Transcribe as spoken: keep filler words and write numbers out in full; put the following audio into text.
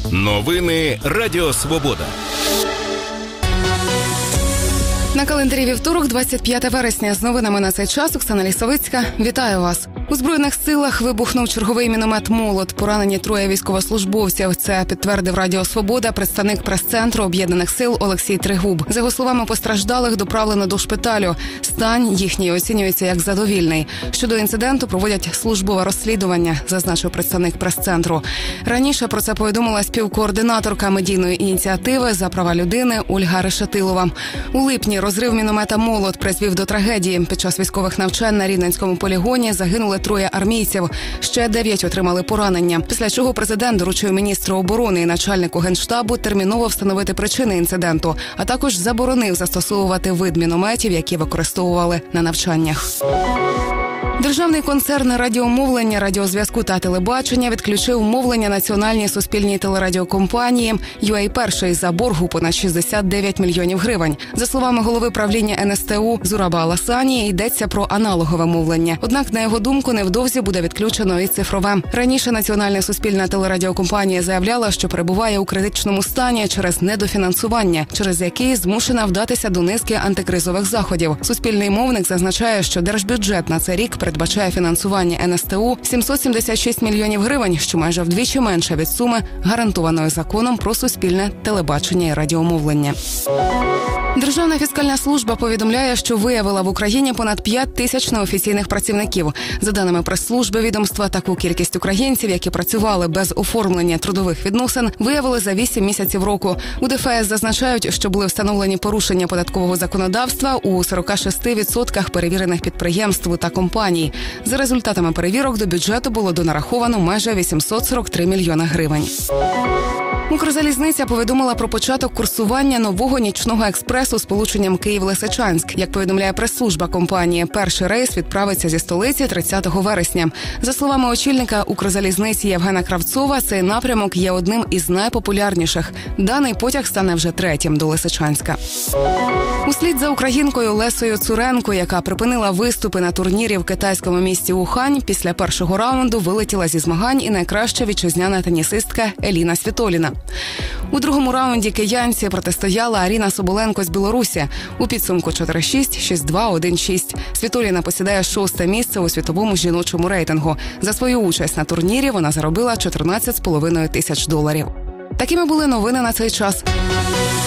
Новини Радіо Свобода. На календарі вівторок, двадцять п'яте вересня. З новинами на цей час Оксана Лісовицька. Вітаю вас. У Збройних силах вибухнув черговий міномет «Молот». Поранені троє військовослужбовців. Це підтвердив Радіо Свобода представник прес-центру Об'єднаних сил Олексій Тригуб. За його словами, постраждалих доправлено до шпиталю. Стан їхній оцінюється як задовільний. Щодо інциденту проводять службове розслідування, зазначив представник прес-центру. Раніше про це повідомила співкоординаторка медійної ініціативи за права людини Ольга Решетилова. У липні розрив міномета «Молот» призвів до трагедії. Під час військових навчань на Рівненському полігоні загинули троє армійців. Ще дев'ять отримали поранення. Після чого президент доручив міністру оборони і начальнику Генштабу терміново встановити причини інциденту, а також заборонив застосовувати вид мінометів, які використовували на навчаннях. Державний концерн радіомовлення, радіозв'язку та телебачення відключив мовлення національній суспільній телерадіокомпанії ю ей Перший за боргу понад шістдесят дев'ять мільйонів гривень. За словами голови правління ен ес те у Зураба Аласані, йдеться про аналогове мовлення. Однак, на його думку, невдовзі буде відключено і цифрове. Раніше національна суспільна телерадіокомпанія заявляла, що перебуває у критичному стані через недофінансування, через який змушена вдатися до низки антикризових заходів. Суспільний мовник зазначає, що держбюджет на цей рік передбачає фінансування ен ес те у сімсот сімдесят шість мільйонів гривень, що майже вдвічі менше від суми, гарантованої законом про суспільне телебачення і радіомовлення. Державна фіскальна служба повідомляє, що виявила в Україні понад п'ять тисяч неофіційних працівників. За даними прес-служби відомства, таку кількість українців, які працювали без оформлення трудових відносин, виявили за вісім місяців року. У де еф ес зазначають, що були встановлені порушення податкового законодавства у сорок шість відсотках перевірених підприємств та компаній. За результатами перевірок до бюджету було донараховано майже вісімсот сорок три мільйони гривень. Укрзалізниця повідомила про початок курсування нового нічного експресу з сполученням Київ-Лисичанськ. Як повідомляє прес-служба компанії, перший рейс відправиться зі столиці тридцятого вересня. За словами очільника Укрзалізниці Євгена Кравцова, цей напрямок є одним із найпопулярніших. Даний потяг стане вже третім до Лисичанська. Услід за українкою Лесою Цуренко, яка припинила виступи на турнірі в китайському місті Ухань, після першого раунду вилетіла зі змагань і найкраща вітчизняна тенісистка Еліна Світоліна. У другому раунді киянці протистояла Аріна Соболенко з Білорусі. У підсумку чотири шість, шість два, один шість. Світоліна посідає шосте місце у світовому жіночому рейтингу. За свою участь на турнірі вона заробила чотирнадцять з половиною тисяч доларів. Такими були новини на цей час.